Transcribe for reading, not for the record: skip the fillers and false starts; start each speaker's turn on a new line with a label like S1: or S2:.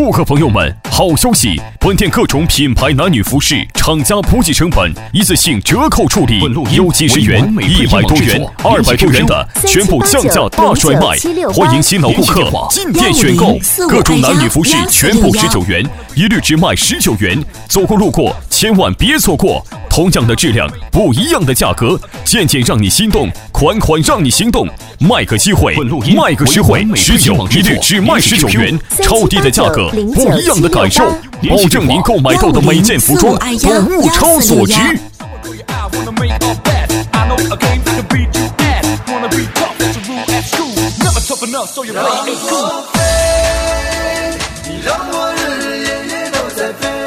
S1: 顾客朋友们，好消息！本店各种品牌男女服饰厂家补给成本一次性折扣处理，有几十元、100多元、200多元的全部降价大甩卖，欢迎新老顾客进店选购。各种男女服饰全部19元，一律只卖19元。走过路过千万别错过。同样的质量，不一样的价格，件件让你心动，款款让你心动。卖个机会，卖个实惠，19一律只卖19元，超低的价格，不一样的感受，保证您购买到的每件服装都物超所值。
S2: 让我飞，你让我日日夜夜都在飞。